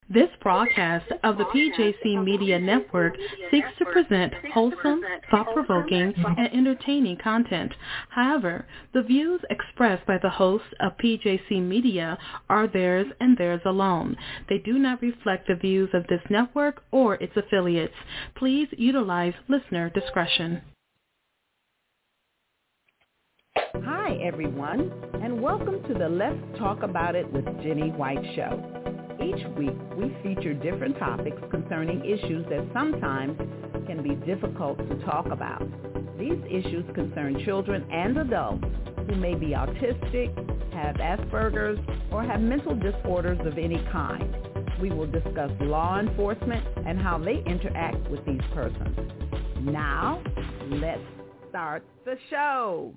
This broadcast of the PJC Media Network seeks to present wholesome, thought-provoking, and entertaining content. However, the views expressed by the hosts of PJC Media are theirs and theirs alone. They do not reflect the views of this network or its affiliates. Please utilize listener discretion. Hi, everyone, and welcome to the Let's Talk About It with Jenny White show. Each week, we feature different topics concerning issues that sometimes can be difficult to talk about. These issues concern children and adults who may be autistic, have Asperger's, or have mental disorders of any kind. We will discuss law enforcement and how they interact with these persons. Now, let's start the show.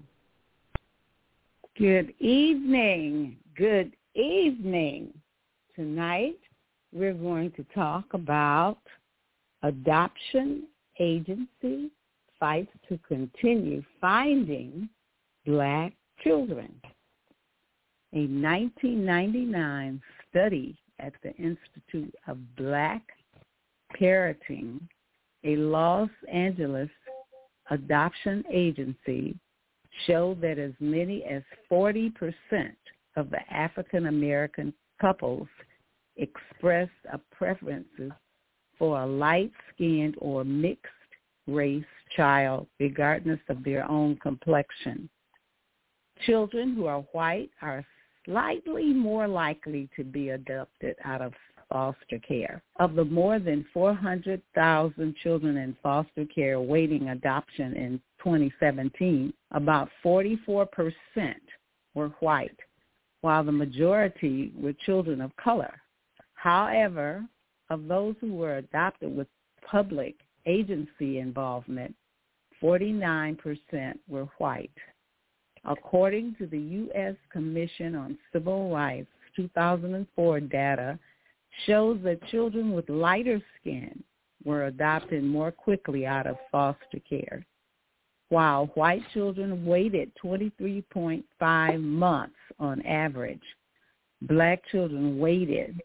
Good evening. Good evening. Tonight, we're going to talk about adoption agency fights to continue finding Black children. A 1999 study at the Institute of Black Parenting, a Los Angeles adoption agency, showed that as many as 40% of the African American couples expressed a preferences for a light-skinned or mixed-race child, regardless of their own complexion. Children who are white are slightly more likely to be adopted out of foster care. Of the more than 400,000 children in foster care awaiting adoption in 2017, about 44% were white, while the majority were children of color. However, of those who were adopted with public agency involvement, 49% were white. According to the U.S. Commission on Civil Rights, 2004 data shows that children with lighter skin were adopted more quickly out of foster care, while white children waited 23.5 months on average. Black children waited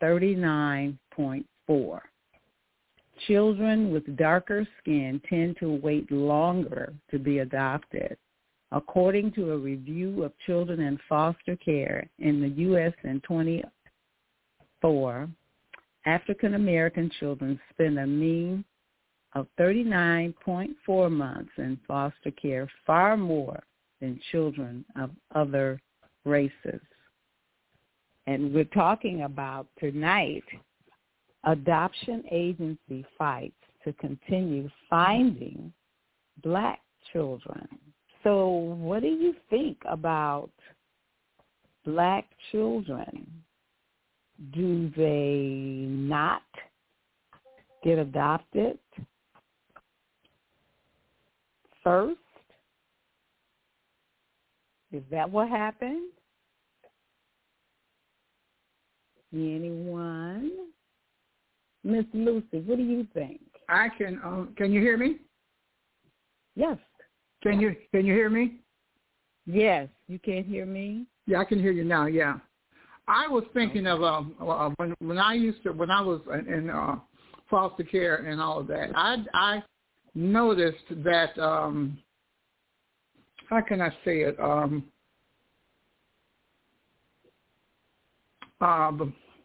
39.4. Children with darker skin tend to wait longer to be adopted. According to a review of children in foster care in the U.S. in 2004, African American children spend a mean of 39.4 months in foster care, far more than children of other races. And we're talking about tonight adoption agency fights to continue finding Black children. So what do you think about Black children? Do they not get adopted first? Is that what happened? Anyone? Miss Lucy, what do you think? I can you hear me? Yes. Can you hear me? Yes. You can't hear me? Yeah, I can hear you now, yeah. I was thinking of when I was in foster care and all of that. I noticed that how can I say it? How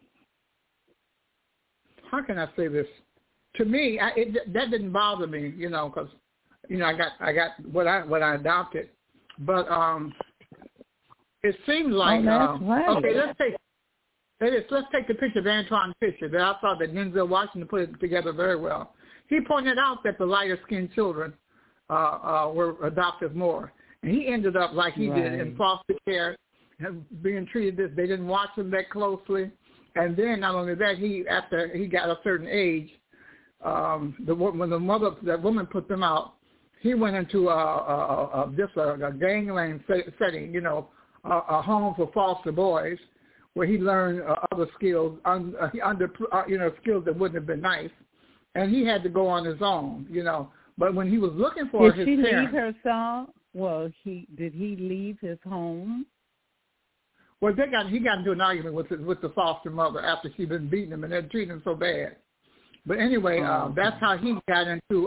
can I say this? To me, that didn't bother me, because I got what I adopted, but it seemed like right. Okay, let's take the picture of Antoine Fisher. That I thought that Denzel Washington put it together very well. He pointed out that the lighter skinned children were adopted more, and he ended up like he did in foster care, being treated this. They didn't watch him that closely, and then not only that, after he got a certain age, when that woman put them out, he went into a gangland setting, a home for foster boys, where he learned other skills, skills that wouldn't have been nice, and he had to go on his own, But when he was looking for his parents, leave her son? Well, did he leave his home? Well, he got into an argument with the foster mother after she'd been beating him, and they're treating him so bad. But anyway, that's how he got into,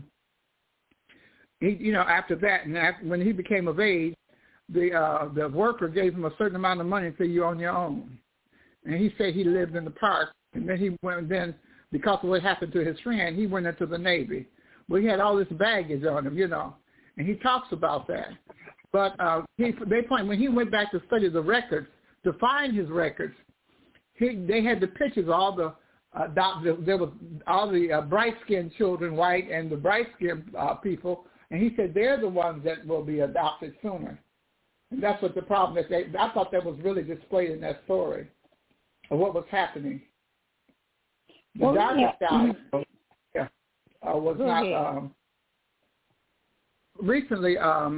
after that, and when he became of age, the worker gave him a certain amount of money and said, you're on your own. And he said he lived in the park, and then he went, because of what happened to his friend, he went into the Navy. Well, he had all this baggage on him, and he talks about that. But when he went back to study the records, to find his records, they had the pictures of all the bright-skinned children, white, and the bright-skinned people, and he said they're the ones that will be adopted sooner. And that's what the problem is. I thought that was really displayed in that story of what was happening. The Dodger child was not recently.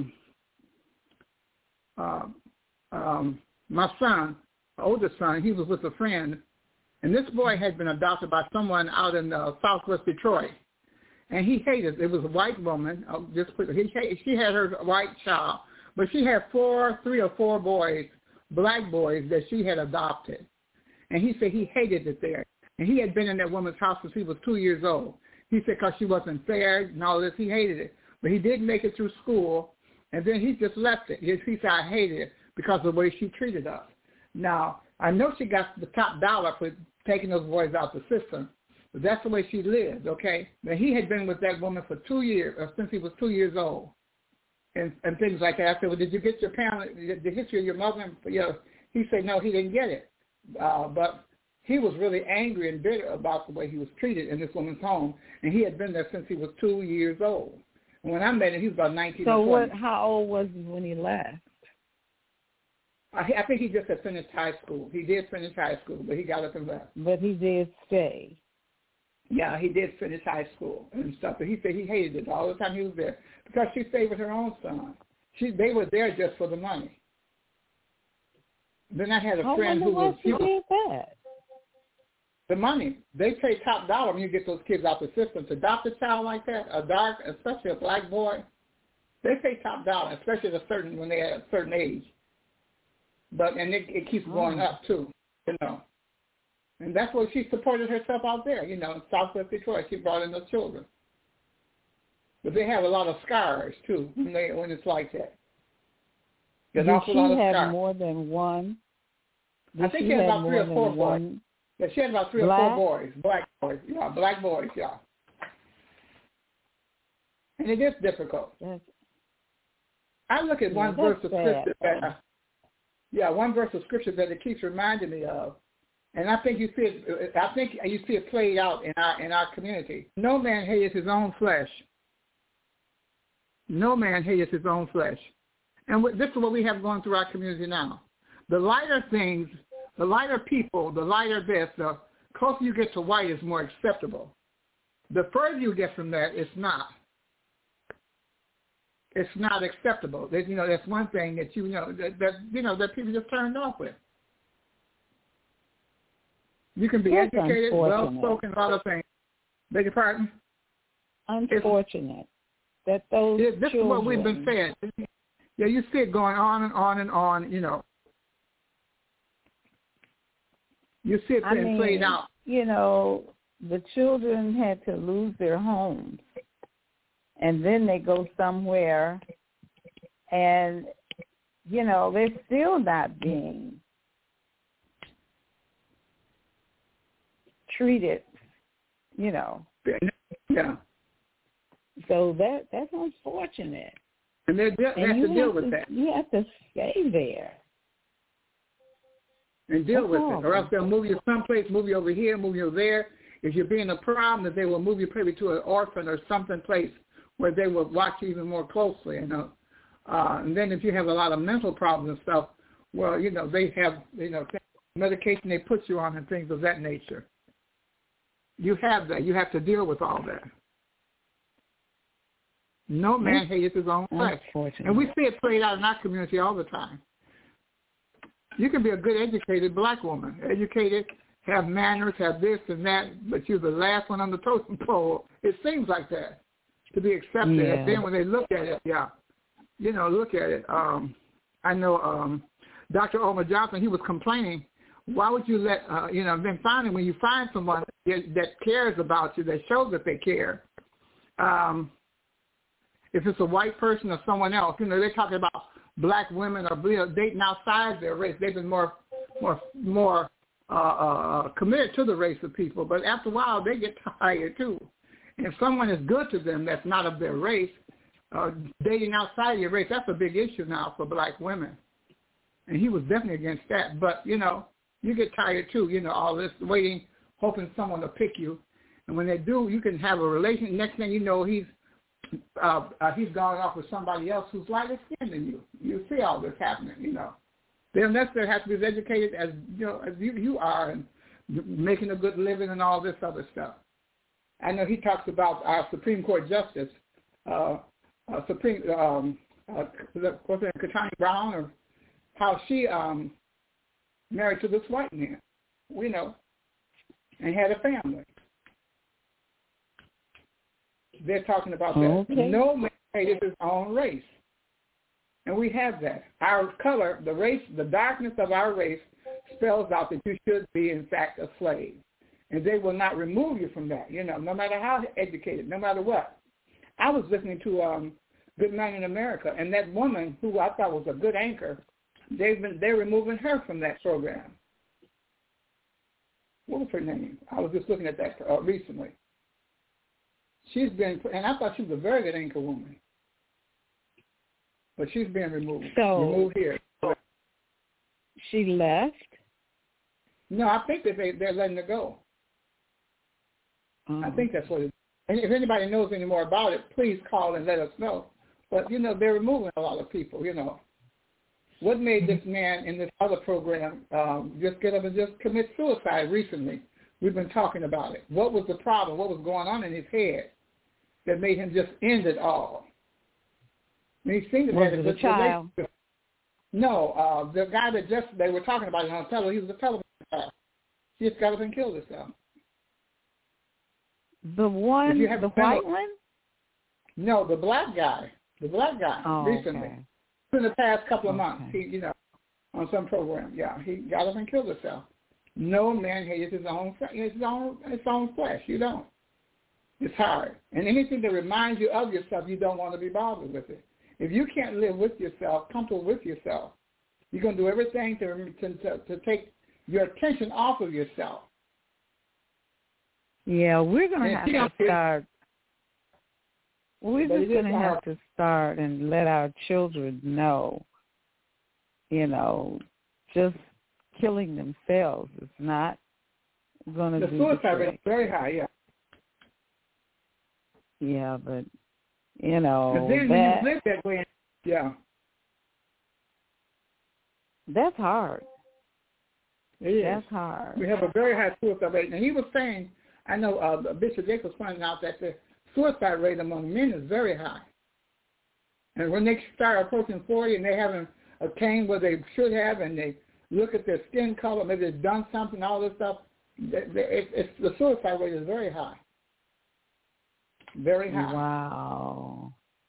My son, oldest son, he was with a friend, and this boy had been adopted by someone out in southwest Detroit, and he hated. It was a white woman. She had her white child, but she had 3 or 4 boys, black boys that she had adopted, and he said he hated it there. And he had been in that woman's house since he was 2 years old. He said because she wasn't fair and all this, he hated it. But he did make it through school, and then he just left it. He said, I hated it because of the way she treated us. Now, I know she got the top dollar for taking those boys out the system, but that's the way she lived, okay? Now, he had been with that woman for 2 years, since he was 2 years old, and things like that. I said, well, did you get your the history of your mother? He said, no, he didn't get it. But he was really angry and bitter about the way he was treated in this woman's home, and he had been there since he was 2 years old. And when I met him, he was about 19 or 20. So how old was he when he left? I think he just had finished high school. He did finish high school, but he got up and left. But he did stay. Yeah, he did finish high school and stuff, but he said he hated it all the time he was there because she stayed with her own son. They were there just for the money. Then I had a friend who was... She did that. The money. They pay top dollar when you get those kids out the system. To adopt a child like that, especially a black boy, they pay top dollar, especially when they at a certain age. And it keeps going up too, And that's why she supported herself out there, in southwest Detroit. She brought in those children. But they have a lot of scars too when it's like that. There's Did she have more than one? I think she had about 3 or 4 boys. Yeah, she had about 3 or 4 boys, black boys, black boys. And it is difficult. I look at one verse of scripture one verse of scripture that it keeps reminding me of, and I think you see it. I think you see it played out in our community. No man hates his own flesh. No man hates his own flesh, and this is what we have going through our community now. The lighter things, the lighter people, the lighter this, the closer you get to white is more acceptable. The further you get from that, it's not. It's not acceptable. That's one thing that that people just turned off with. You can be educated, well-spoken, a lot of things. Beg your pardon? Unfortunate that those this children... is what we've been fed. Yeah, you see it going on and on and on, You see it being played out. The children had to lose their homes. And then they go somewhere and, they're still not being treated, Yeah. So that's unfortunate. And they have to deal with that. You have to stay there. And deal with it. Or else they'll move you someplace, move you over here, move you over there. If you're being a problem, that they will move you maybe to an orphan or something place where they will watch you even more closely, And then if you have a lot of mental problems and stuff, well, they have, medication they put you on and things of that nature. You have that. You have to deal with all that. No man hates his own flesh. And we see it played out in our community all the time. You can be a good educated black woman, educated, have manners, have this and that, but you're the last one on the totem pole. It seems like that. To be accepted. Yeah. And then when they look at it, look at it. I know Dr. Omar Johnson, he was complaining, why would you let, then finally when you find someone that cares about you, that shows that they care, if it's a white person or someone else, they're talking about black women or dating outside their race. They've been more committed to the race of people. But after a while, they get tired too. And if someone is good to them that's not of their race, dating outside your race, that's a big issue now for black women. And he was definitely against that. But, you get tired too, all this waiting, hoping someone will pick you. And when they do, you can have a relationship. Next thing you know, he's gone off with somebody else who's lighter skinned than you. You see all this happening, They don't necessarily have to be as educated as you are and making a good living and all this other stuff. I know he talks about our Supreme Court Justice, Katani Brown, or how she married to this white man, and had a family. They're talking about that. Okay. No man hated his own race. And we have that. Our color, the race, the darkness of our race spells out that you should be, in fact, a slave. And they will not remove you from that, no matter how educated, no matter what. I was listening to Good Man in America, and that woman who I thought was a good anchor, they're removing her from that program. What was her name? I was just looking at that recently. She's been, and I thought she was a very good anchor woman, but she's been removed. Removed here. She left? No, I think that they're letting her go. I think that's what it is. And if anybody knows any more about it, please call and let us know. But, they're removing a lot of people, What made this man in this other program just get up and just commit suicide recently? We've been talking about it. What was the problem? What was going on in his head that made him just end it all? And he seemed to was it a child? No, the guy that they were talking about it on television, he was a television star. He just got up and killed himself. The one, the white one? No, the black guy. Recently. Okay. In the past couple of months, he, on some program, he got up and killed himself. No man hates his own flesh. You don't. It's hard. And anything that reminds you of yourself, you don't want to be bothered with it. If you can't live with yourself, comfortable with yourself, you're going to do everything to take your attention off of yourself. Yeah, we're going to have to start. We're just going to have to start and let our children know, just killing themselves is not going to do the suicide rate is very high, yeah. Yeah, but, then when you live that way, yeah. That's hard. It is. That's hard. We have a very high suicide rate. And he was saying, I know Bishop Jacobs was pointing out that the suicide rate among men is very high. And when they start approaching 40 and they haven't attained what they should have, and they look at their skin color, maybe they've done something, all this stuff, the suicide rate is very high. Very high. Wow.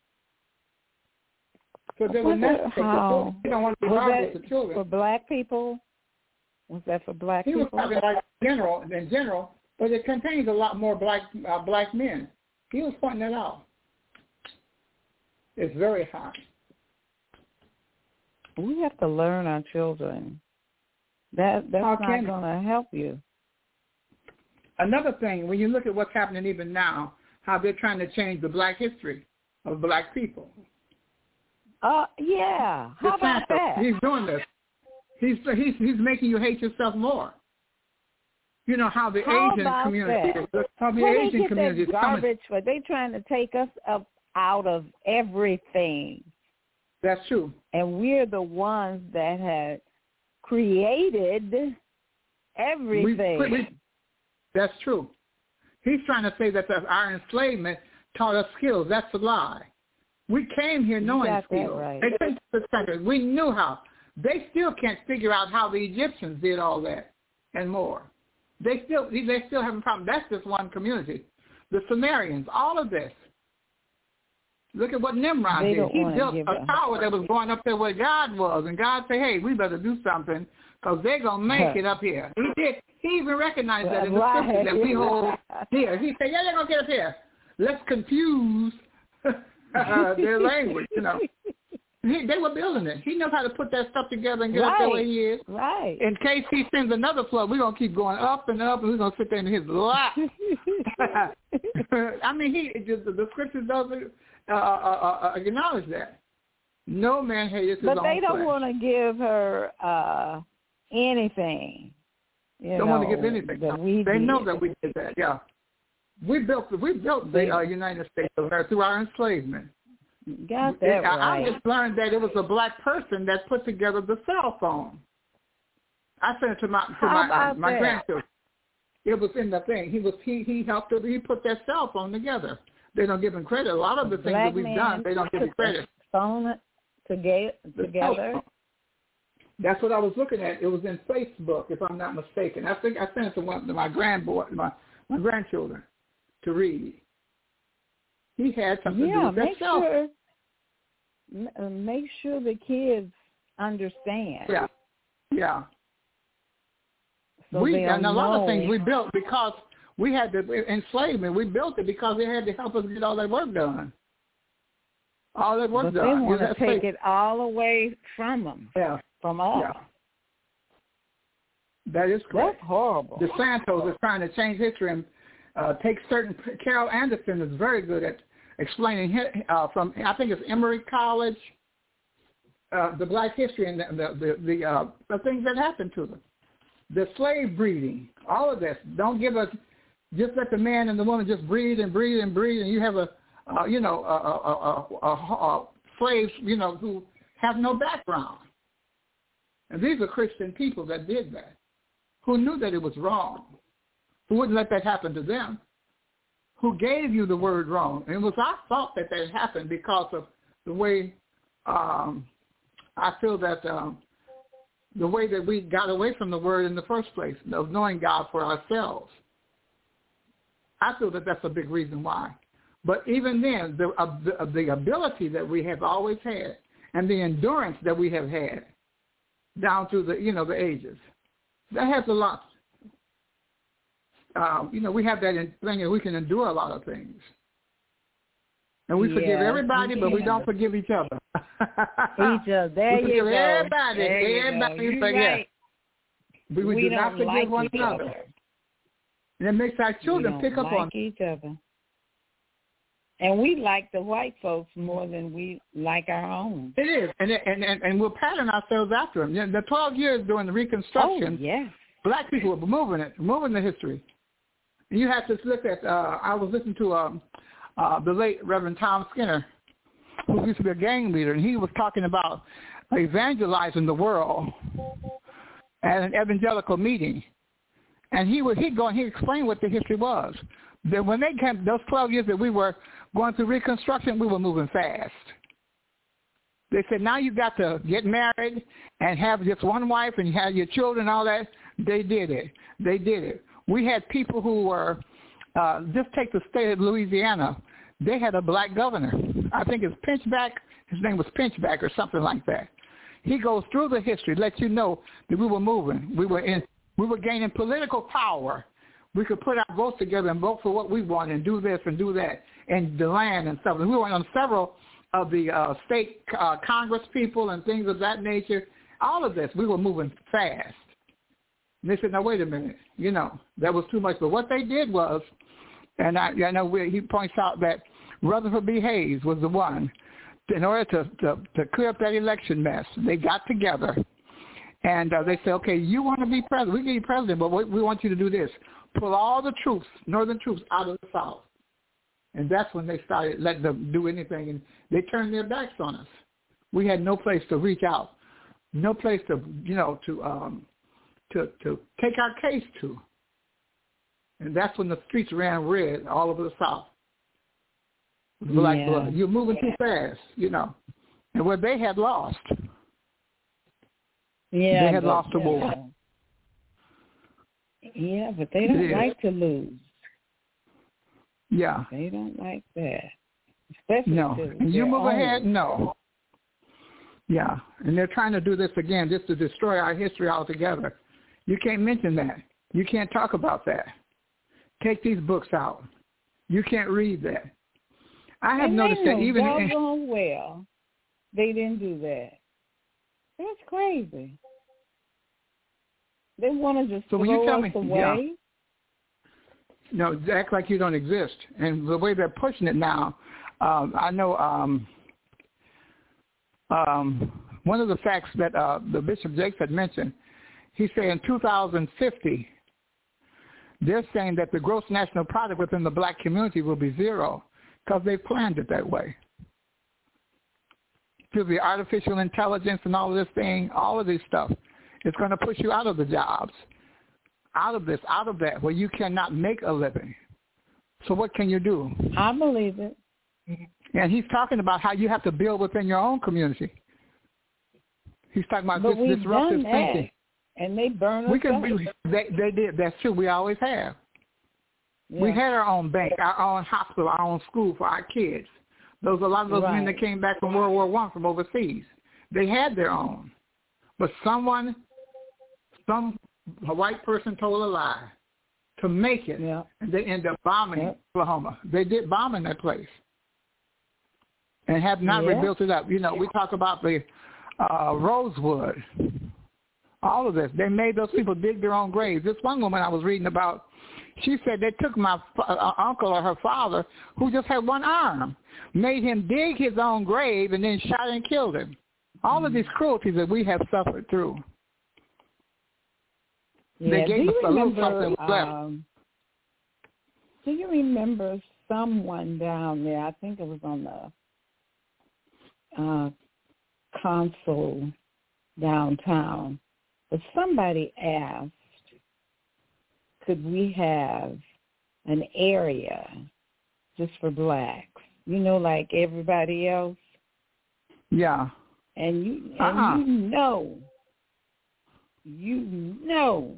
So they will not take the you don't want to be bothered with the children. For black people? Was that for black people? He was talking about in general, but it contains a lot more black men. He was pointing that out. It's very high. We have to learn our children. That's not going to help you. Another thing, when you look at what's happening even now, how they're trying to change the black history of black people. Yeah. How about that? He's doing this. He's making you hate yourself more. You know how the Asian community is. How the Asian community is garbage for they trying to take us up out of everything. That's true. And we're the ones that had created everything. That's true. He's trying to say that our enslavement taught us skills. That's a lie. We came here knowing skills. Right. We knew how. They still can't figure out how the Egyptians did all that and more. They still have a problem. That's just one community. The Sumerians, all of this. Look at what Nimrod did. He built a tower that was going up there where God was, and God said, "Hey, we better do something because they're gonna make it up here." He did. He even recognized that in the scripture that we hold here. He said, "Yeah, they're gonna get up here. Let's confuse their language." You know, they were building it. He knows how to put that stuff together and get up there where he is. Right. In case he sends another flood, we're gonna keep going up and up, and we're gonna sit there in his lap. I mean, the scriptures doesn't acknowledge that. No man hates his own flesh. But they don't want to give her anything. Don't want to give anything. They know that we did that. Yeah, we built the United States of America through our enslavement. Got that right. I just learned that it was a black person that put together the cell phone. I sent it to my grandchildren. It was in the thing. He helped her. He put that cell phone together. They don't give him credit. A lot of the things that we've done, they don't give him credit. Phone together. That's what I was looking at. It was in Facebook, if I'm not mistaken. I think I sent it to my grandchildren to read. He had something to do with that cell phone. Make sure the kids understand. Yeah. So and a lot of things we built because we had the enslavement. We built it because they had to help us get all that work done. All that work done. They want to take it all away from them. Yeah. From us. Yeah. That is correct. That's horrible. DeSantos is trying to change history and take certain. Carol Anderson is very good at explaining from, I think it's Emory College, the black history and the things that happened to them. The slave breeding, all of this. Don't give us, just let the man and the woman just breed and breed and breed, and you have slaves, who have no background. And these are Christian people that did that, who knew that it was wrong, who wouldn't let that happen to them, who gave you the word wrong. And it was our fault that happened because of the way I feel that the way that we got away from the word in the first place, of knowing God for ourselves. I feel that that's a big reason why. But even then, the ability that we have always had and the endurance that we have had down through the ages, that has a lot. We have that thing that we can endure a lot of things. And we forgive everybody, but we don't forgive each other. Each other. There you go. Everybody you forget. Right. We do not forgive one another. And it makes our children pick up on each other. And we like the white folks more than we like our own. It is, and we'll pattern ourselves after them. The 12 years during the Reconstruction, black people were moving the history. And you have to look at. I was listening to the late Reverend Tom Skinner, who used to be a gang leader, and he was talking about evangelizing the world at an evangelical meeting. And he explained what the history was. That when they came, those 12 years that we were going through Reconstruction, we were moving fast. They said, now you got to get married and have just one wife and have your children and all that. They did it. We had people who were, just take the state of Louisiana. They had a black governor. I think it's Pinchback. His name was Pinchback or something like that. He goes through the history, lets you know that we were moving. We were gaining political power. We could put our votes together and vote for what we want and do this and do that and the land and stuff. And we were on several of the state Congress people and things of that nature. All of this, we were moving fast. And they said, "No, wait a minute. That was too much." But what they did was, and I know he points out that Rutherford B. Hayes was the one, in order to clear up that election mess. They got together and they said, "Okay, you want to be president? We can be president, but we want you to do this. Pull all the troops, northern troops, out of the South." And that's when they started letting them do anything, and they turned their backs on us. We had no place to reach out, no place to take our case to. And that's when the streets ran red all over the South. Black blood. You're moving too fast, And where they had lost. Yeah. They had lost the war. Yeah, but they don't like to lose. Yeah. They don't like that. Especially no. And you move ahead, no. Yeah, and they're trying to do this again just to destroy our history altogether. You can't mention that. You can't talk about that. Take these books out. You can't read that. I have noticed that even well, they didn't do that. That's crazy. They want to just throw us away. Yeah. No, act like you don't exist. And the way they're pushing it now, I know one of the facts that the Bishop Jakes had mentioned, he said in 2050, they're saying that the gross national product within the black community will be zero because they planned it that way. Through the artificial intelligence and all of this thing, all of this stuff, it's going to push you out of the jobs, out of this, out of that, where you cannot make a living. So what can you do? I believe it. And he's talking about how you have to build within your own community. He's talking about this disruptive thinking. And they burn us up. They did. That's true. We always have. Yeah. We had our own bank, our own hospital, our own school for our kids. A lot of those men that came back from World War I from overseas, they had their own. But some white person told a lie to make it, and they ended up bombing Oklahoma. They did bomb in that place and have not rebuilt it up. You know, we talk about the Rosewood, all of this. They made those people dig their own graves. This one woman I was reading about, she said they took my uncle or her father, who just had one arm, made him dig his own grave and then shot and killed him. All of these cruelties that we have suffered through. Yeah. They gave us a little something left. Do you remember someone down there, I think it was on the console downtown, but somebody asked, could we have an area just for blacks? You know, like everybody else? Yeah. And you know,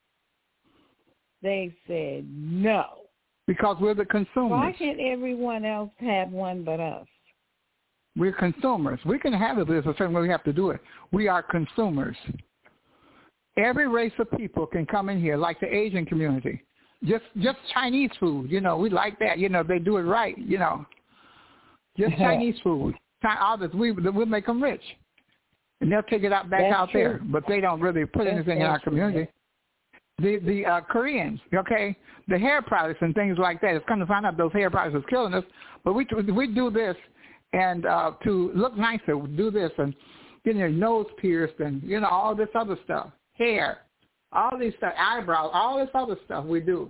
they said no. Because we're the consumers. Why can't everyone else have one but us? We're consumers. We can have it, but there's a certain way we have to do it. We are consumers. Every race of people can come in here, like the Asian community. Just Chinese food, you know, we like that. You know, they do it right, you know. Just Chinese food. Others, we'll make them rich. And they'll take it back out there. But they don't really put anything in our community. The Koreans, okay, the hair products and things like that. It's come to find out those hair products is killing us. But we do this, and to look nicer, we do this, and getting your nose pierced, and, you know, all this other stuff. Hair, all these stuff, eyebrows, all this other stuff we do.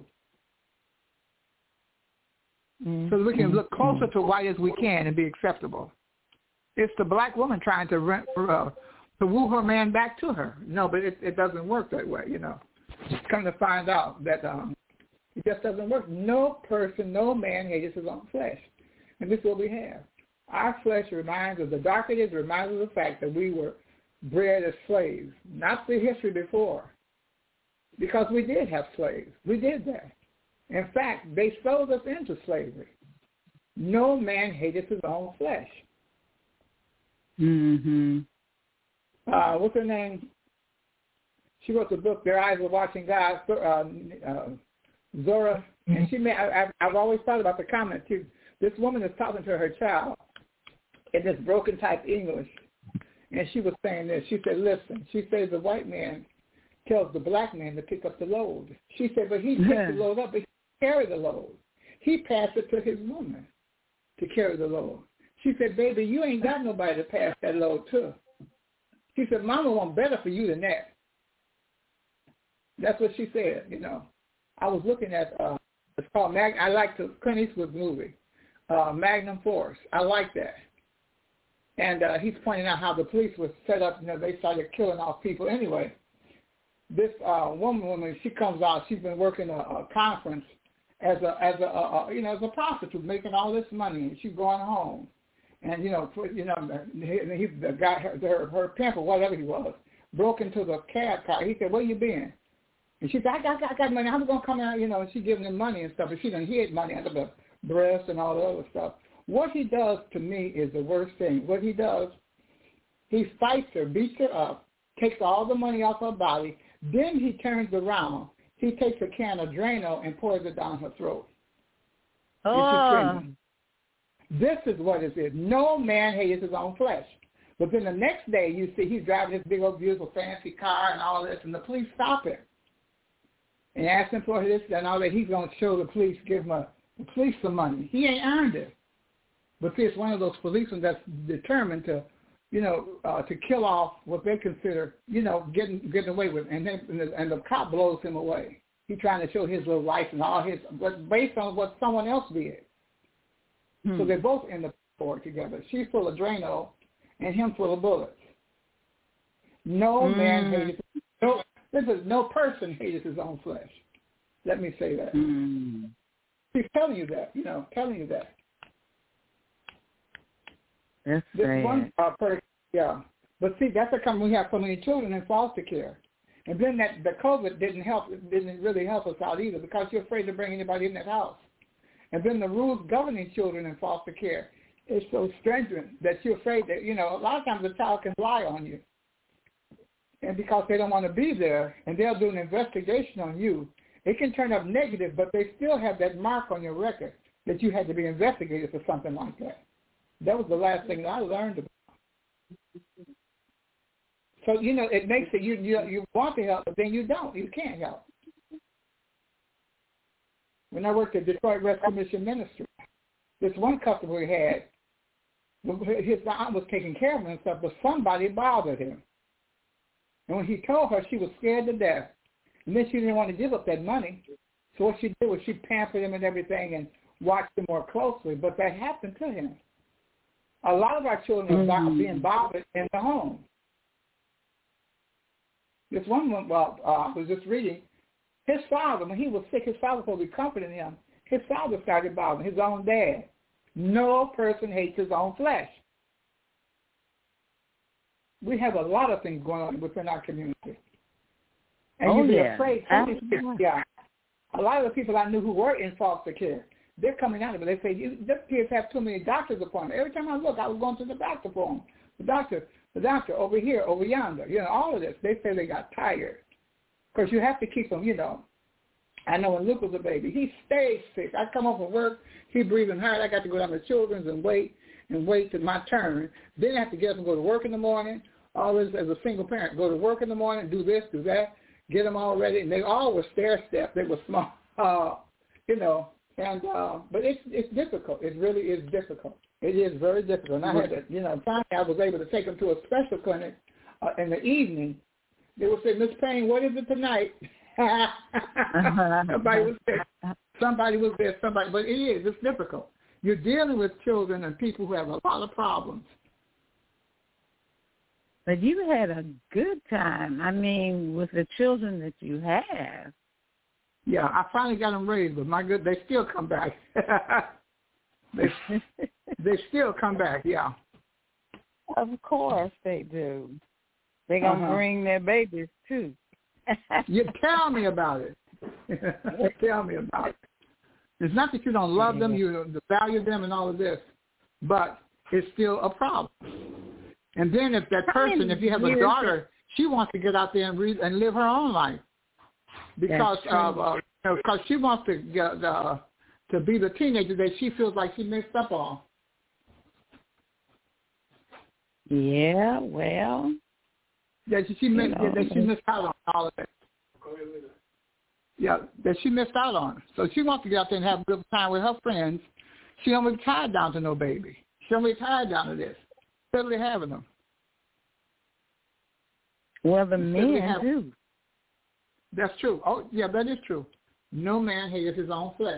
So that we can look closer to white as we can and be acceptable. It's the black woman trying to woo her man back to her. No, but it doesn't work that way, you know. Come to find out that it just doesn't work. No person, no man hates his own flesh. And this is what we have. Our flesh reminds us, the darker it is, reminds us of the fact that we were bred as slaves, not the history before. Because we did have slaves. We did that. In fact, they sold us into slavery. No man hated his own flesh. What's her name? She wrote the book, Their Eyes Were Watching God, Zora. And she I've always thought about the comment, too. This woman is talking to her child in this broken type English. And she was saying this. She said, listen, she says the white man tells the black man to pick up the load. She said, but he picks the load up, but he carry the load. He passed it to his woman to carry the load. She said, baby, you ain't got nobody to pass that load to. She said, Mama want better for you than that. That's what she said, you know. I was looking at, it's called, I like the Clint Eastwood movie, Magnum Force. I like that. And he's pointing out how the police was set up, you know, they started killing off people anyway. This woman, when she comes out, she's been working a conference as a prostitute, making all this money, and she's going home. And the guy, her pimp or whatever he was, broke into the cab car. He said, "Where you been?" And she said, "I got money. I'm gonna come out." You know, and she giving him money and stuff, but she done hid money under the breast and all the other stuff. What he does to me is the worst thing. What he does, he fights her, beats her up, takes all the money off her body. Then he turns around. He takes a can of Drano and pours it down her throat. Oh. This is what it is. No man hates his own flesh. But then the next day, you see he's driving this big old beautiful fancy car and all this, and the police stop him and ask him for this and all that. He's going to show the police, give the police some money. He ain't earned it. But see, it's one of those policemen that's determined to, to kill off what they consider, getting away with, and the cop blows him away. He's trying to show his little life and all his, but based on what someone else did. So they're both in the court together. She's full of Drano, and him full of bullets. No man hates. No person hates his own flesh. Let me say that. He's telling you that. Telling you that. That's this sad. One person, yeah. But see, that's because we have so many children in foster care. And then the COVID didn't really help us out either, because you're afraid to bring anybody in that house. And then the rules governing children in foster care is so stringent that you're afraid that, a lot of times the child can lie on you. And because they don't want to be there, and they'll do an investigation on you, it can turn up negative, but they still have that mark on your record that you had to be investigated for something like that. That was the last thing that I learned about. So, it makes it, you want to help, but then you don't. You can't help. When I worked at Detroit Rescue Mission Ministry, this one customer we had, his aunt was taking care of him and stuff, but somebody bothered him. And when he told her, she was scared to death. And then she didn't want to give up that money. So what she did was she pampered him and everything and watched him more closely. But that happened to him. A lot of our children are being bothered in the home. This one, I was just reading, his father, when he was sick, his father was supposed to be comforting him. His father started bothering his own dad. No person hates his own flesh. We have a lot of things going on within our community. And you'd be afraid. A lot of the people I knew who were in foster care, they're coming out of it. They say, these kids have too many doctor's appointments. Every time I look, I was going to the doctor for them. The doctor over here, over yonder, all of this. They say they got tired. Because you have to keep them, I know when Luke was a baby, he stayed sick. I come home from work, he breathing hard. I got to go down to the children's and wait till my turn. Then I have to get up and go to work in the morning. All this as a single parent. Go to work in the morning, do this, do that, get them all ready. And they all were stair-stepped. They were small, but it's difficult. It really is difficult. It is very difficult. And I had to, finally I was able to take them to a special clinic in the evening. They would say, Miss Payne, what is it tonight? Somebody was there, but it's difficult. You're dealing with children and people who have a lot of problems. But you had a good time, with the children that you have. Yeah, I finally got them raised, but they still come back. They still come back, yeah. Of course they do. They're going to bring their babies, too. You tell me about it. Tell me about it. It's not that you don't love them, you value them and all of this, but it's still a problem. And then if that person, if you have a daughter, she wants to get out there and live her own life because she wants to get, to be the teenager that she feels like she missed up on. Yeah, well. That she missed out on all of that. Yeah, that she missed out on. So she wants to get out there and have a good time with her friends. She don't really tied down to no baby. She don't really tied down to this. Steadily having them. Well, the men do. That's true. Oh, yeah, that is true. No man hates his own flesh.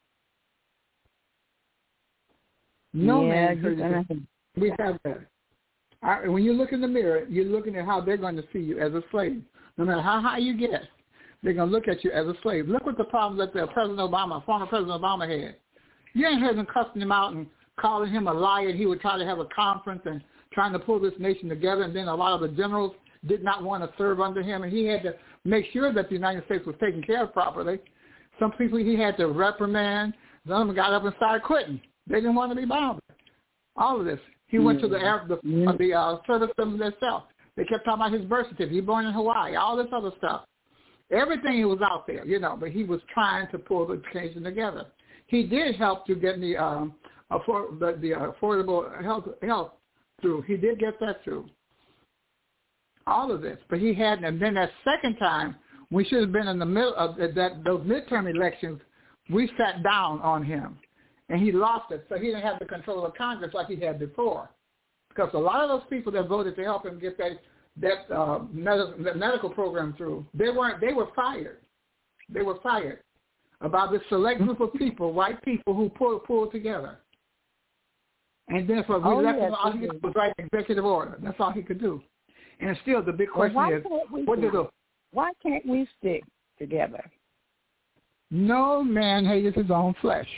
No man hates his. We have that. When you look in the mirror, you're looking at how they're going to see you as a slave. No matter how high you get, they're going to look at you as a slave. Look what the problem that former President Obama had. You ain't heard them cussing him out and calling him a liar. He would try to have a conference and trying to pull this nation together, and then a lot of the generals did not want to serve under him, and he had to make sure that the United States was taken care of properly. Some people he had to reprimand. Some of them got up and started quitting. They didn't want to be bothered. All of this. He went to the service themselves. They kept talking about his birth certificate. He was born in Hawaii. All this other stuff. Everything was out there, but he was trying to pull the occasion together. He did help to get the affordable health through. He did get that through. All of this, but he hadn't. And then that second time, we should have been in the middle of those midterm elections. We sat down on him, and he lost it. So he didn't have the control of Congress like he had before, because a lot of those people that voted to help him get that medical program through, they were fired. They were fired about this select group of people, white people, who pulled together. And then for all he did was write an executive order. That's all he could do. And still, the big question is, why can't we stick together? No man hates his own flesh.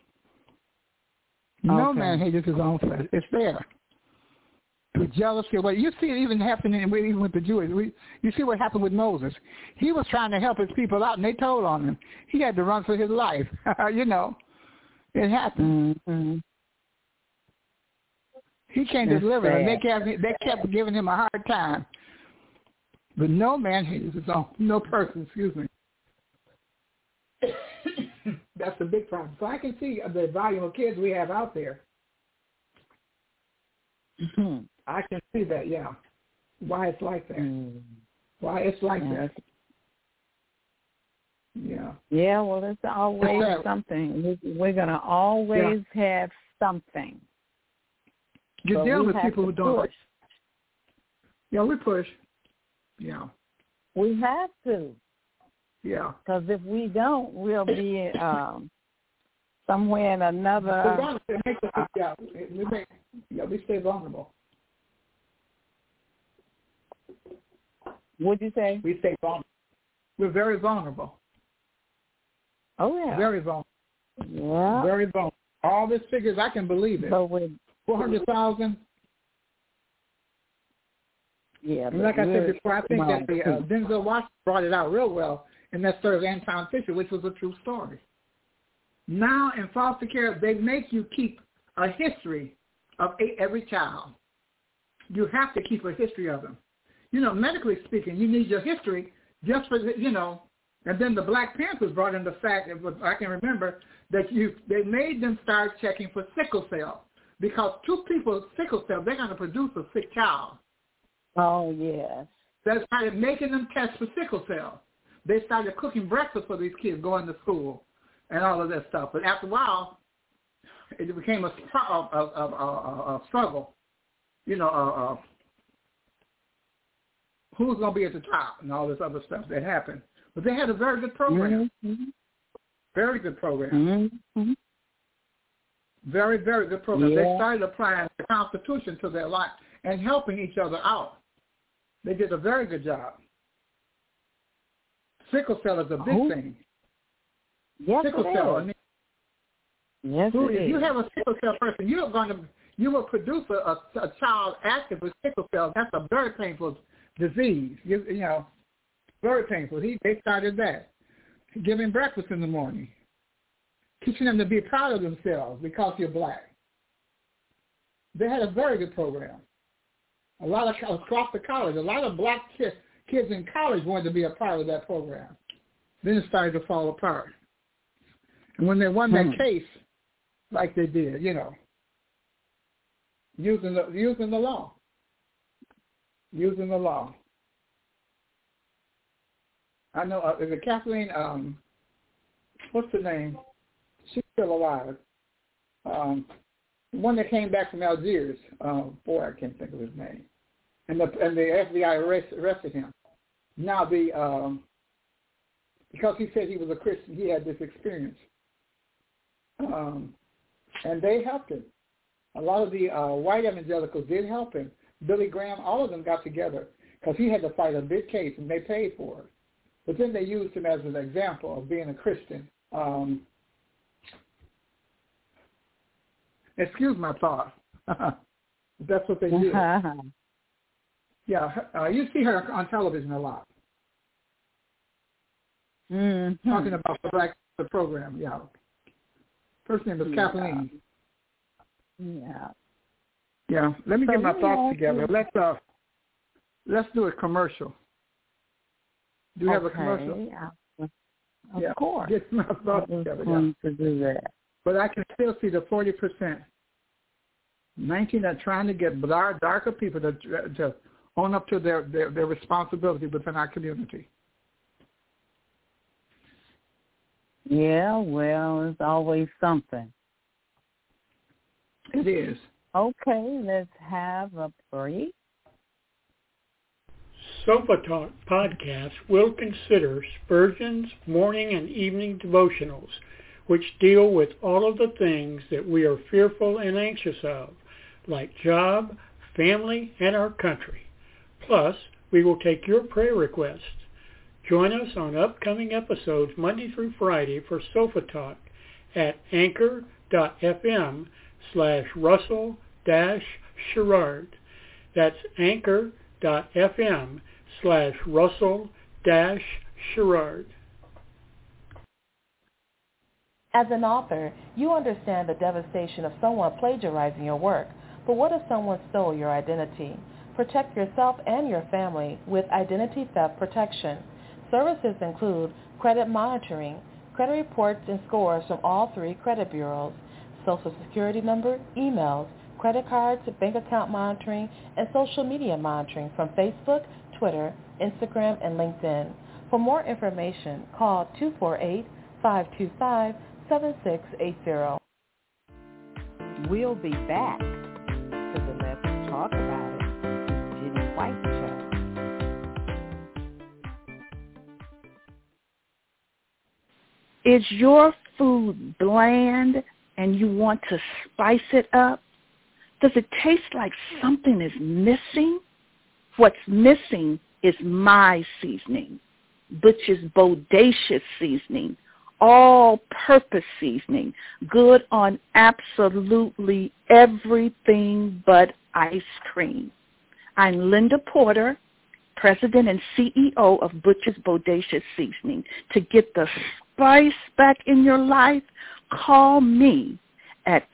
No man hates his own flesh. It's there. The jealousy. Well, you see it even happening even with the Jews. You see what happened with Moses. He was trying to help his people out, and they told on him. He had to run for his life. It happened. Mm-hmm. He can't deliver them. They kept giving him a hard time. But no man hates his own. No person, excuse me. That's the big problem. So I can see the volume of kids we have out there. Mm-hmm. I can see that, yeah. Why it's like that. Why it's like that. Yeah. Yeah, well, it's always something. We're going to always have something. You're dealing with people who don't. Push. Yeah, we push. Yeah. We have to. Yeah. Because if we don't, we'll be somewhere in another. We stay vulnerable. What'd you say? We stay vulnerable. We're very vulnerable. Oh, yeah. Very vulnerable. Yeah. Very vulnerable. All these figures, I can believe it. So 400,000. Yeah. And like I said before, I think that Denzel Washington brought it out real well in that story of Anton Fisher, which was a true story. Now in foster care, they make you keep a history of every child. You have to keep a history of them. Medically speaking, you need your history just for, and then the Black Panthers brought in the fact, I can remember, that they made them start checking for sickle cell, because 2 people with sickle cell, they're going to produce a sick child. Oh, yes. They started making them test for sickle cell. They started cooking breakfast for these kids going to school and all of that stuff. But after a while, it became a struggle. Who's going to be at the top and all this other stuff that happened. But they had a very good program. Mm-hmm. Very good program. Mm-hmm. Very, very good program. Yeah. They started applying the Constitution to their life and helping each other out. They did a very good job. Sickle cell is a big thing. Yes, sickle cell. Yes, if you have a sickle cell person, you will produce a child active with sickle cell. That's a very painful disease. Very painful. They started that. Giving breakfast in the morning. Teaching them to be proud of themselves because you're Black. They had a very good program. A lot of across the college, a lot of Black kids in college wanted to be a part of that program. Then it started to fall apart. And when they won that case, like they did, using the law. I know, is it Kathleen, what's her name? She's still alive. The one that came back from Algiers, I can't think of his name. And the FBI arrested him. Now because he said he was a Christian, he had this experience. And they helped him. A lot of the white evangelicals did help him. Billy Graham, all of them got together because he had to fight a big case, and they paid for it. But then they used him as an example of being a Christian. Excuse my thought. That's what they did. Yeah, you see her on television a lot. Talking about the program, yeah. First name is Kathleen. Yeah. Yeah. Let me get my thoughts together. Let's do a commercial. Do you have a commercial? Of course. Get my thoughts together. To do that. But I can still see the 40%. 19 are trying to get darker people to own up to their responsibility within our community. Yeah, well, it's always something. It is. Okay, let's have a break. Sofa Talk podcast will consider Spurgeon's morning and evening devotionals, which deal with all of the things that we are fearful and anxious of, like job, family, and our country. Plus, we will take your prayer requests. Join us on upcoming episodes Monday through Friday for Sofa Talk at anchor.fm/Russell-Sherrard. That's anchor.fm/Russell-Sherrard. As an author, you understand the devastation of someone plagiarizing your work. But what if someone stole your identity? Protect yourself and your family with identity theft protection. Services include credit monitoring, credit reports and scores from all 3 credit bureaus, social security number, emails, credit cards, bank account monitoring, and social media monitoring from Facebook, Twitter, Instagram, and LinkedIn. For more information, call 248-525-7680. We'll be back to the Let's Talk About It with Jenny White Show. Is your food bland and you want to spice it up? Does it taste like something is missing? What's missing is my seasoning, Butch's Bodacious seasoning, all-purpose seasoning, good on absolutely everything but ice cream. I'm Linda Porter, President and CEO of Butch's Bodacious Seasoning. To get the spice back in your life, call me at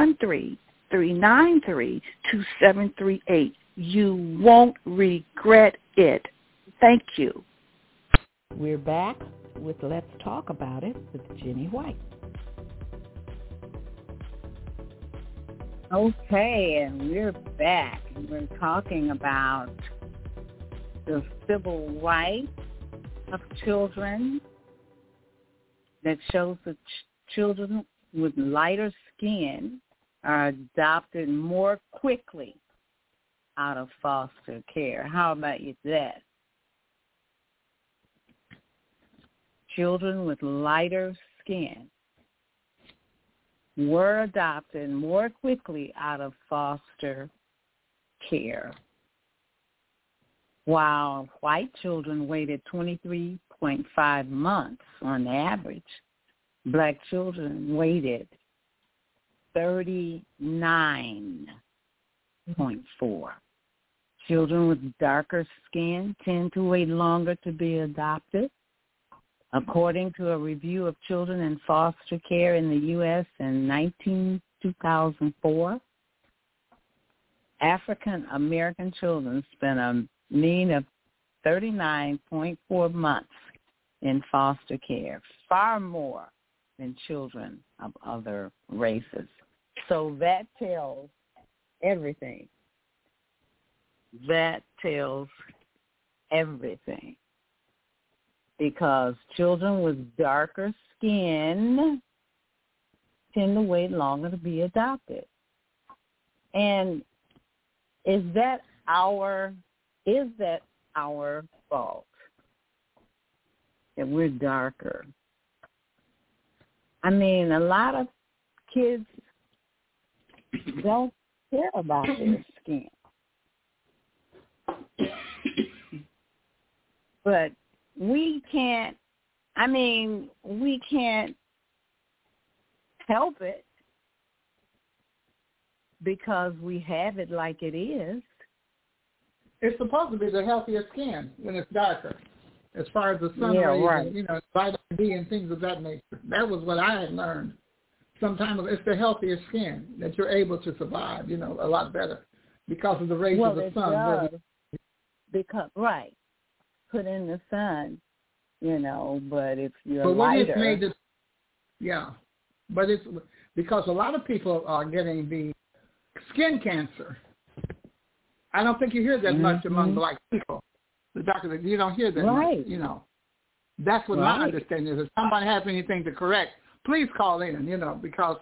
313-393-2738. You won't regret it. Thank you. We're back with Let's Talk About It with Jenny White. Okay, and we're back. We're talking about the civil rights of children that shows that children with lighter skin are adopted more quickly out of foster care. How about you that? Children with lighter skin were adopted more quickly out of foster care, while white children waited 23.5 months on average. Black children waited 39.4. Children with darker skin tend to wait longer to be adopted. According to a review of children in foster care in the U.S. in 2004, African American children spent a mean of 39.4 months in foster care, far more than children of other races. So that tells everything. That tells everything. Because children with darker skin tend to wait longer to be adopted. And is that our fault that we're darker? I mean, a lot of kids don't care about their skin. But we can't help it because we have it like it is. It's supposed to be the healthier skin when it's darker, as far as the sun rays and, vitamin D and things of that nature. That was what I had learned sometimes it's the healthier skin that you're able to survive, a lot better because of the rays of the sun. Does, because, right. Put in the sun, but if you're lighter. It's made this, but it's because a lot of people are getting the skin cancer. I don't think you hear that much among black people. The doctor, you don't hear that much, That's what my understanding is. If somebody has anything to correct, please call in, because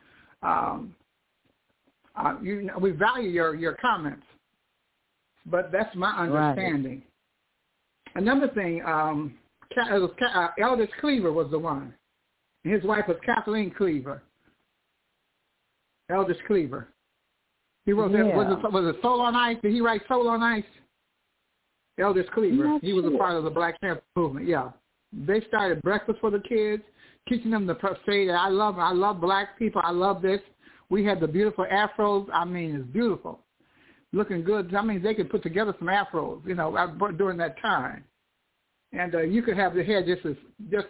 we value your comments. But that's my understanding. Right. Another thing, Eldridge Cleaver was the one. His wife was Kathleen Cleaver. Eldridge Cleaver. He wrote that. Was it Soul on Ice? Did he write Soul on Ice? Eldridge Cleaver. He was a part of the Black Panther movement. Yeah, they started Breakfast for the Kids, teaching them to say that I love black people. I love this. We had the beautiful afros. I mean, it's beautiful, looking good. I mean, they could put together some afros, during that time, and you could have the hair just as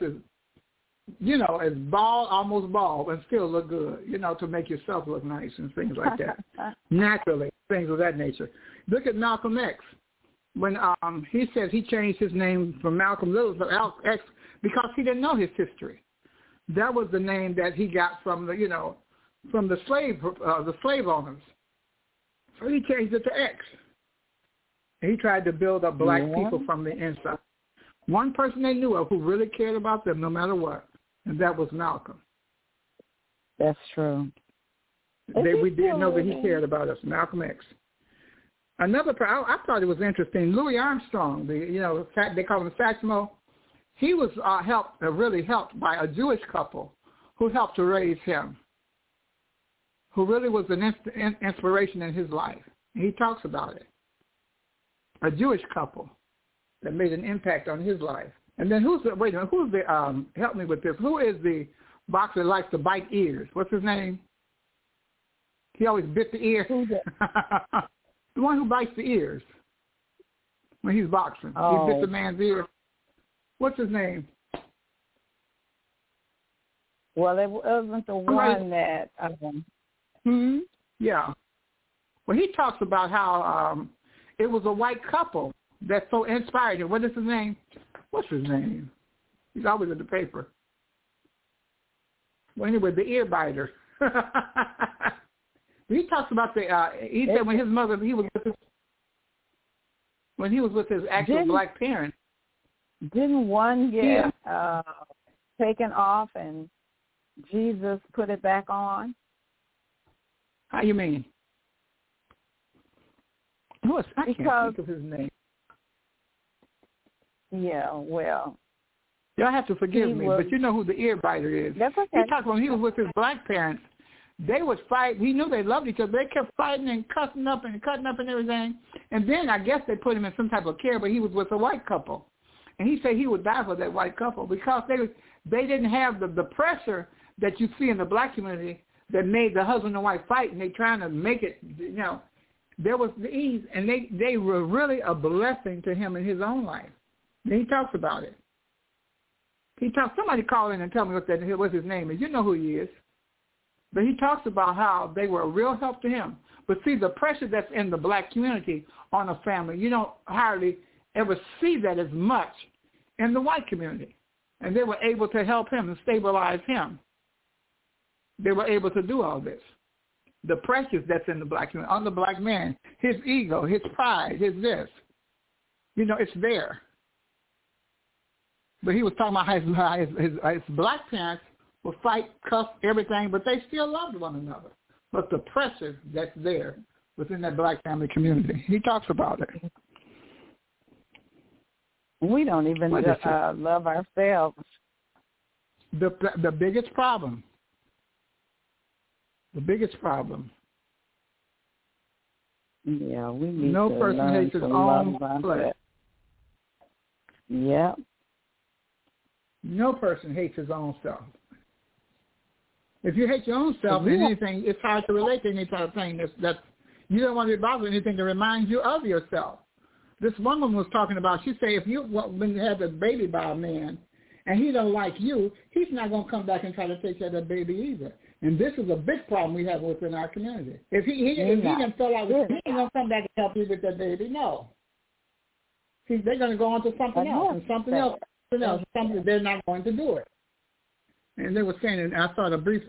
as bald, almost bald, and still look good, to make yourself look nice and things like that. Naturally, things of that nature. Look at Malcolm X. When he said he changed his name from Malcolm Little to X because he didn't know his history. That was the name that he got from the slave owners. So he changed it to X. He tried to build up black people from the inside. One person they knew of who really cared about them no matter what, and that was Malcolm. That's true. We didn't know that he cared about us, Malcolm X. Another, I thought it was interesting. Louis Armstrong, they call him Satchmo. He was really helped by a Jewish couple who helped to raise him, who really was an inspiration in his life. He talks about it. A Jewish couple that made an impact on his life. And then help me with this. Who is the boxer that likes to bite ears? What's his name? He always bit the ear. Who's that? The one who bites the ears when he's boxing. Oh. He bit the man's ear. What's his name? Well, it wasn't the one that... Yeah. Well, he talks about how it was a white couple that so inspired him. What is his name? What's his name? He's always in the paper. Well, anyway, the ear biter. He talks about he said when his mother, when he was with his actual black parents. Didn't one get taken off and Jesus put it back on? How you mean? I can't think of his name. Yeah, well. Y'all have to forgive me, but you know who the ear biter is. That's okay. He talked when he was with his black parents. They would fight. He knew they loved each other. They kept fighting and cutting up and everything. And then I guess they put him in some type of care, but he was with a white couple. And he said he would die for that white couple because they didn't have the pressure that you see in the black community that made the husband and wife fight, and they trying to make it, there was the ease, and they were really a blessing to him in his own life. And he talks about it. Somebody call in and tell me what his name is. You know who he is. But he talks about how they were a real help to him. But see, the pressure that's in the black community on a family, you don't hardly ever see that as much in the white community. And they were able to help him and stabilize him. They were able to do all this. The pressure that's in the black community, on the black man, his ego, his pride, his this, it's there. But he was talking about how his black parents would fight, cuss, everything, but they still loved one another. But the pressure that's there within that black family community, he talks about it. We don't even love ourselves. The biggest problem. The biggest problem. Yeah, we need no to person learn hates his to own love flesh. Yeah. No person hates his own self. If you hate your own self in anything, it's hard to relate to any type of thing that you don't want to be bothered with anything that reminds you of yourself. This one woman was talking about, she said when you had the baby by a man, and he don't like you, he's not going to come back and try to take care of that baby either. And this is a big problem we have within our community. If he didn't feel like he ain't going to come back and help you with that baby, no. See, they're going to go on to something else, and something else, something they're not going to do it. And they were saying, and I saw a brief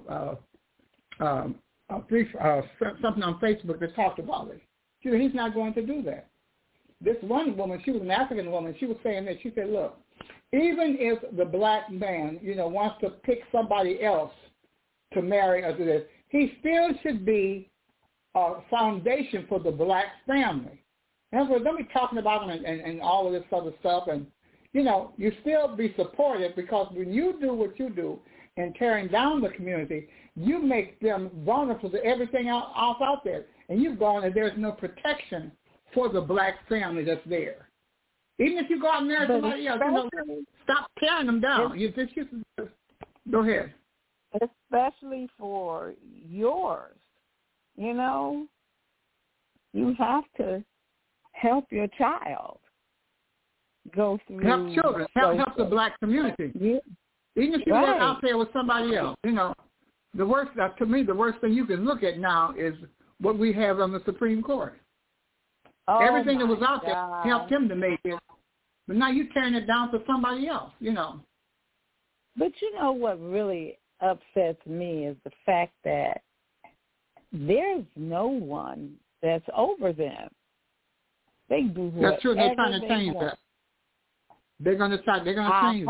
something on Facebook that talked about it. She said, he's not going to do that. This one woman, she was an African woman, she was saying that, she said, look, even if the black man, wants to pick somebody else to marry or do this, he still should be a foundation for the black family. And so don't be talking about him and all of this other stuff. And, you still be supportive, because when you do what you do in tearing down the community, you make them vulnerable to everything else out there. And you've gone and there's no protection for the black family that's there. Even if you go out and marry somebody else, stop tearing them down. Go ahead. Especially for yours, you have to help your child go through. Help children. Help the black community. Yeah. Even if you work out there with somebody else, the worst, to me, the worst thing you can look at now is what we have on the Supreme Court. Everything that was out there helped him to make it, but now you're tearing it down for somebody else, But what really upsets me is the fact that there's no one that's over them. They do whatever. That's true. They're trying to change that. They're going to change that.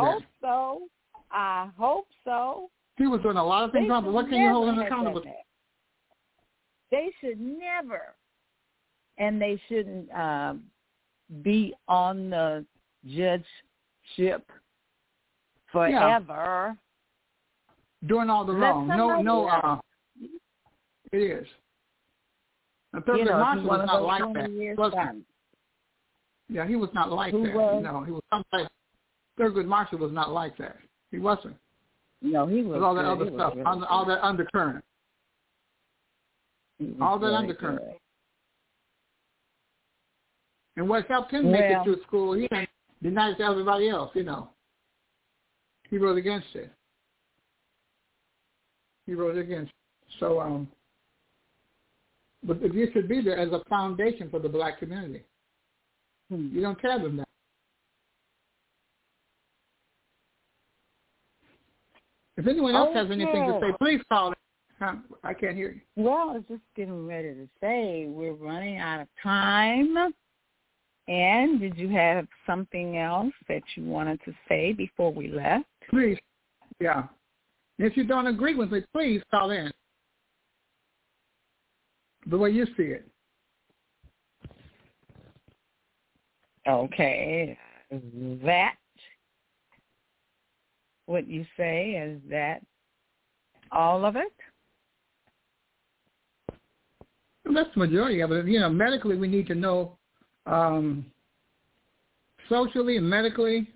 I hope so. He was doing a lot of things wrong, but what can you hold him accountable to? They should never, and they shouldn't be on the judgeship forever. Yeah. Doing all the wrong. It is. And Thurgood Marshall was not like that. Yeah, he was not like that. He was somebody. Thurgood Marshall was not like that. He wasn't. No, he was. With all that other stuff, all that undercurrent. All that undercurrent. Good. And what helped him make it through school, he denied it to everybody else, He wrote against it. So, but you should be there as a foundation for the black community. You don't tell them that. If anyone else has anything to say, please call it. I can't hear you. Well, I was just getting ready to say we're running out of time. And did you have something else that you wanted to say before we left? Please. Yeah. If you don't agree with me, please call in. The way you see it. Okay. Is that what you say? Is that all of it? Well, that's the majority of it. Medically, we need to know, socially and medically.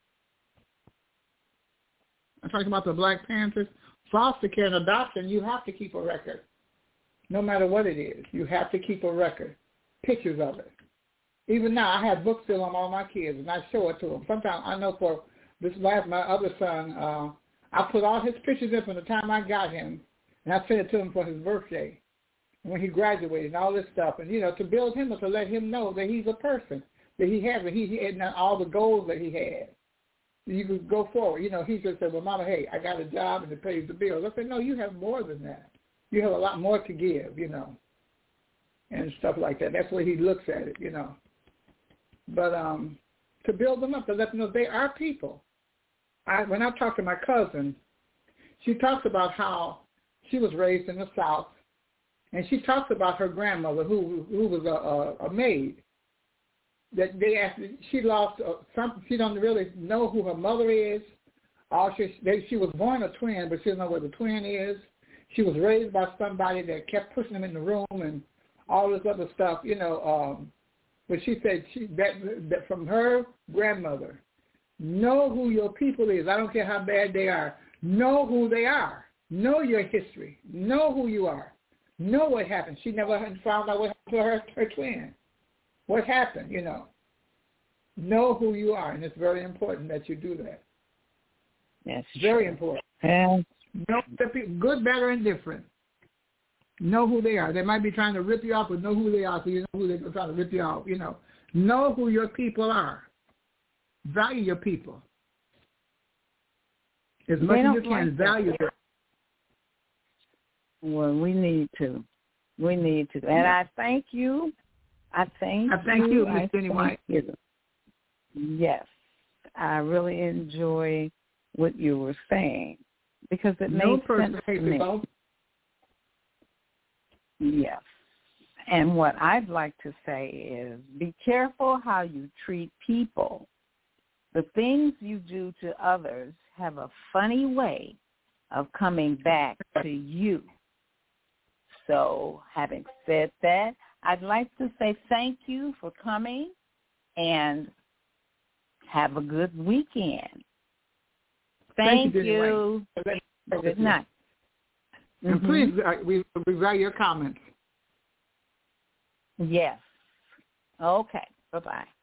I'm talking about the Black Panthers. Foster care and adoption, you have to keep a record. No matter what it is, you have to keep a record. Pictures of it. Even now, I have books still on all my kids, and I show it to them. Sometimes I know for my other son, I put all his pictures in from the time I got him, and I sent it to him for his birthday, when he graduated, and all this stuff, and to build him up, to let him know that he's a person, that he has, he had all the goals that he had. You could go forward. He just said, well, Mama, hey, I got a job and it pays the bills. I said, no, you have more than that. You have a lot more to give, and stuff like that. That's the way he looks at it, But to build them up, to let them know they are people. When I talk to my cousin, she talks about how she was raised in the South, and she talks about her grandmother who was a maid. That they asked, she lost something. She don't really know who her mother is. She was born a twin, but she doesn't know where the twin is. She was raised by somebody that kept pushing them in the room and all this other stuff, But she said that from her grandmother, know who your people is. I don't care how bad they are. Know who they are. Know your history. Know who you are. Know what happened. She never found out what happened to her twin. What happened, Know who you are, and it's very important that you do that. That's very true. important. Yeah. Know the people, good, better, and different. Know who they are. They might be trying to rip you off, but know who they are, so you know who they're trying to rip you off. Know who your people are. Value your people as much as you can. Value them. Well, we need to. And I thank you. I thank you, Ms. Jenny White. Yes, I really enjoy what you were saying because it makes sense to me. Yes. And what I'd like to say is be careful how you treat people. The things you do to others have a funny way of coming back to you. So having said that, I'd like to say thank you for coming and have a good weekend. Thank you. Good night. And please, we value your comments. Yes. Okay. Bye-bye.